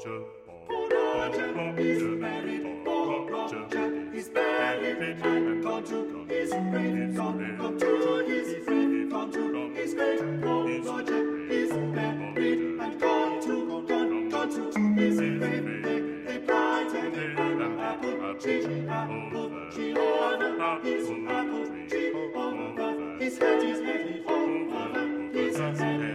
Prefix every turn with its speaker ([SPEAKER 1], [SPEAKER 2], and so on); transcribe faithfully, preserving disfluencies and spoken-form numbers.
[SPEAKER 1] Roger, for Roger is married, for Roger is married and gone to his grave, gone, gone to his grave, gone to his grave. For Roger is married and gone to, gone, gone to his grave. A bright and an apple tree, apple tree over his apple tree over his head, his head over his head.